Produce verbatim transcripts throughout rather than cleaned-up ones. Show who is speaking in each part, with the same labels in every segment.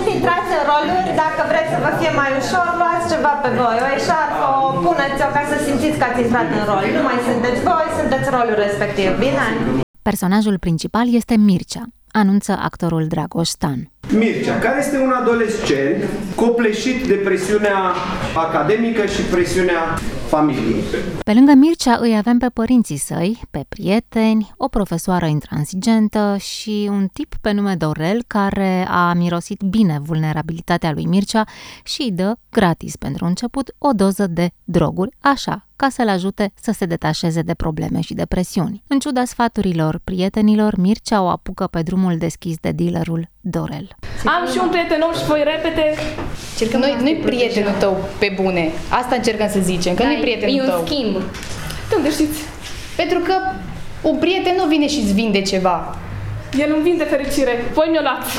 Speaker 1: Puteți intrați în roluri, dacă vreți să vă fie mai ușor, luați ceva pe voi, o eșarfă, o puneți-o ca să simțiți că ați intrat în rol. Nu mai sunteți voi, sunteți rolul respectiv, bine?
Speaker 2: Personajul principal este Mircea, anunță actorul Dragoș Stan.
Speaker 3: Mircea, care este un adolescent copleșit de presiunea academică și presiunea familiei.
Speaker 2: Pe lângă Mircea îi avem pe părinții săi, pe prieteni, o profesoară intransigentă și un tip pe nume Dorel care a mirosit bine vulnerabilitatea lui Mircea și îi dă gratis pentru început o doză de droguri, așa, ca să-l ajute să se detașeze de probleme și depresiuni. În ciuda sfaturilor prietenilor, Mircea o apucă pe drumul deschis de dealerul Dorel.
Speaker 4: Am și un prieten nou și voi repete.
Speaker 5: Cercăm noi, nu-i prietenul tău pe bune. Asta încercăm să zicem, că nu-i prietenul tău.
Speaker 6: E un schimb.
Speaker 4: De unde știți?
Speaker 5: Pentru că un prieten nu vine și îți vinde ceva.
Speaker 4: El îmi vinde fericire. Voi mi-o luați.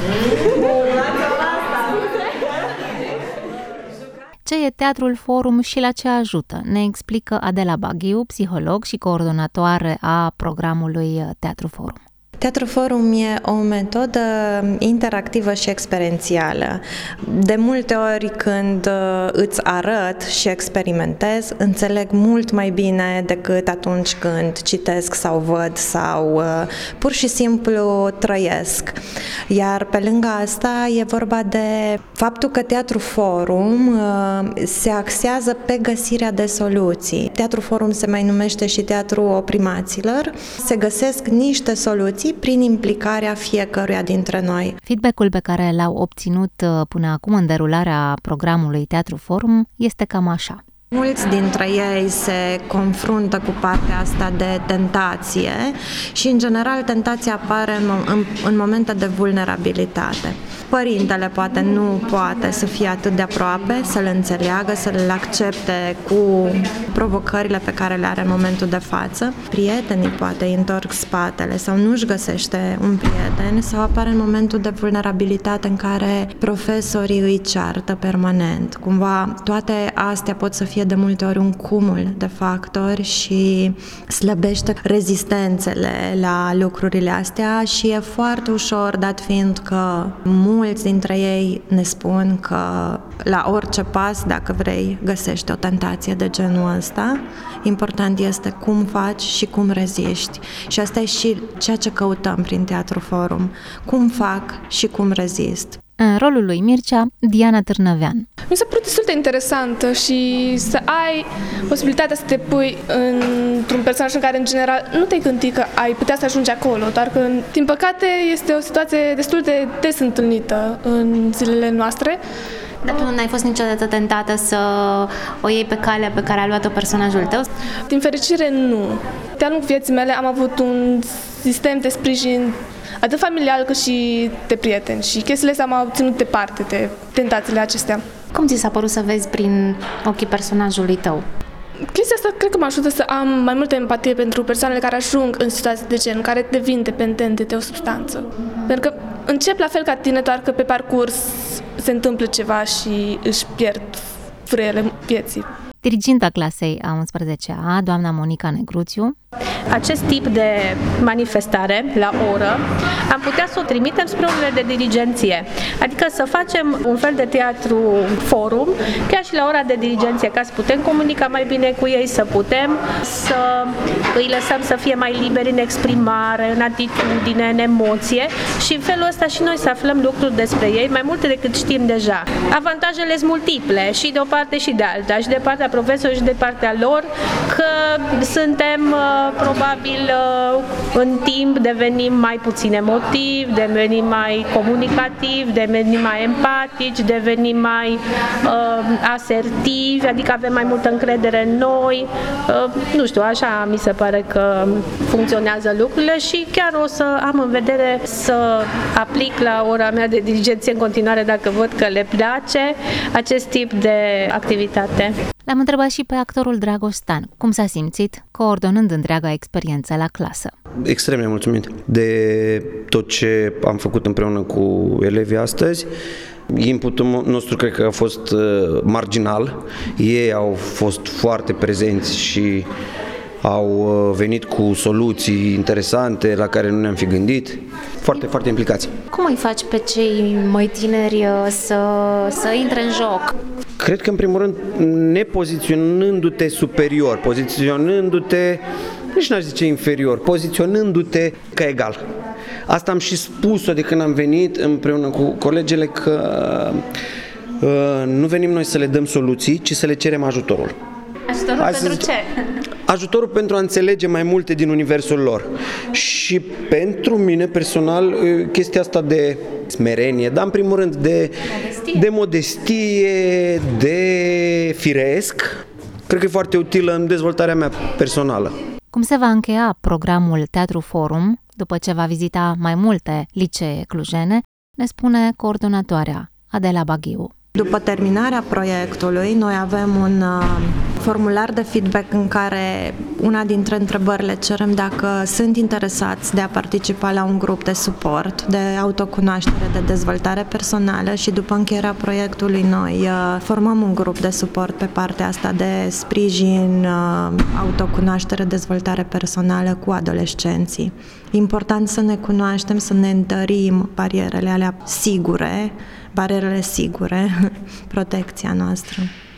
Speaker 2: Ce e Teatrul Forum și la ce ajută? Ne explică Adela Baghiu, psiholog și coordonatoare a programului Teatru Forum.
Speaker 1: Teatru Forum e o metodă interactivă și experiențială. De multe ori când îți arăt și experimentez, înțeleg mult mai bine decât atunci când citesc sau văd sau pur și simplu trăiesc. Iar pe lângă asta e vorba de faptul că Teatru Forum se axează pe găsirea de soluții. Teatru Forum se mai numește și Teatru Oprimaților. Se găsesc niște soluții prin implicarea fiecăruia dintre noi.
Speaker 2: Feedback-ul pe care l-au obținut până acum în derularea programului Teatru Forum este cam așa.
Speaker 1: Mulți dintre ei se confruntă cu partea asta de tentație și, în general, tentația apare în, în, în momente de vulnerabilitate. Părintele poate nu poate să fie atât de aproape, să-l înțeleagă, să-l accepte cu provocările pe care le are în momentul de față. Prietenii poate îi întorc spatele sau nu-și găsește un prieten sau apare în momentul de vulnerabilitate în care profesorii îi ceartă permanent. Cumva toate astea pot să fie de multe ori un cumul de factori și slăbește rezistențele la lucrurile astea și e foarte ușor, dat fiind că mulți dintre ei ne spun că la orice pas, dacă vrei, găsești o tentație de genul ăsta. Important este cum faci și cum reziști. Și asta e și ceea ce căutăm prin Teatru Forum. Cum fac și cum rezist.
Speaker 2: În rolul lui Mircea, Diana Târnăvean.
Speaker 4: Mi s-a părut destul de interesantă și să ai posibilitatea să te pui într-un personaj în care, în general, nu te-ai gândit că ai putea să ajungi acolo, doar că, din păcate, este o situație destul de des întâlnită în zilele noastre.
Speaker 6: Dar tu n-ai fost niciodată tentată să o iei pe calea pe care a luat-o personajul tău?
Speaker 4: Din fericire, nu. De-a lungul vieții mele am avut un sistem de sprijin atât familial cât și de prieteni și chestiile astea m-au ținut departe de tentațiile acestea.
Speaker 6: Cum ți s-a părut să vezi prin ochii personajului tău?
Speaker 4: Chestia asta cred că mă ajută să am mai multă empatie pentru persoanele care ajung în situații de gen, care devin dependente de o substanță. Pentru că încep la fel ca tine, doar că pe parcurs se întâmplă ceva și își pierd frâiele vieții.
Speaker 2: Diriginta clasei a unsprezecea, doamna Monica Negruțiu.
Speaker 7: Acest tip de manifestare la oră am putea să o trimitem spre orele de dirigenție, adică să facem un fel de teatru forum chiar și la ora de dirigenție, ca să putem comunica mai bine cu ei, să putem să îi lăsăm să fie mai liberi în exprimare, în atitudine, în emoție și în felul ăsta și noi să aflăm lucruri despre ei, mai multe decât știm deja. Avantajele sunt multiple și de o parte și de alta, și de partea profesorilor și de partea lor, că suntem probabil în timp devenim mai puțin emotivi, devenim mai comunicativi, devenim mai empatici, devenim mai uh, asertivi, adică avem mai multă încredere în noi. Uh, nu știu, așa mi se pare că funcționează lucrurile și chiar o să am în vedere să aplic la ora mea de dirigenție în continuare, dacă văd că le place acest tip de activitate.
Speaker 2: L-am întrebat și pe actorul Dragoș Stan cum s-a simțit coordonând întreaga experiență la clasă.
Speaker 3: Extrem de mulțumit de tot ce am făcut împreună cu elevii astăzi. Inputul nostru cred că a fost marginal. Ei au fost foarte prezenți și au venit cu soluții interesante la care nu ne-am fi gândit. Foarte, foarte implicați.
Speaker 6: Cum îi faci pe cei mai tineri să, să intre în joc?
Speaker 3: Cred că, în primul rând, nepoziționându-te superior, poziționându-te, nici n-aș zice inferior, poziționându-te ca egal. Asta am și spus-o de când am venit împreună cu colegele, că uh, nu venim noi să le dăm soluții, ci să le cerem ajutorul.
Speaker 6: Ajutorul
Speaker 3: Hai
Speaker 6: pentru
Speaker 3: zic,
Speaker 6: ce?
Speaker 3: Ajutorul pentru a înțelege mai multe din universul lor. Și pentru mine personal chestia asta de smerenie, dar în primul rând de modestie, de, modestie, de firesc, cred că e foarte utilă în dezvoltarea mea personală.
Speaker 2: Cum se va încheia programul Teatru Forum, după ce va vizita mai multe licee clujene, ne spune coordonatoarea Adela Baghiu.
Speaker 1: După terminarea proiectului, noi avem un uh, formular de feedback în care una dintre întrebări le cerem dacă sunt interesați de a participa la un grup de suport, de autocunoaștere, de dezvoltare personală, și după încheierea proiectului noi uh, formăm un grup de suport pe partea asta de sprijin, uh, autocunoaștere, dezvoltare personală cu adolescenții. Important să ne cunoaștem, să ne întărim barierele alea sigure, barierele sigure, protecția noastră.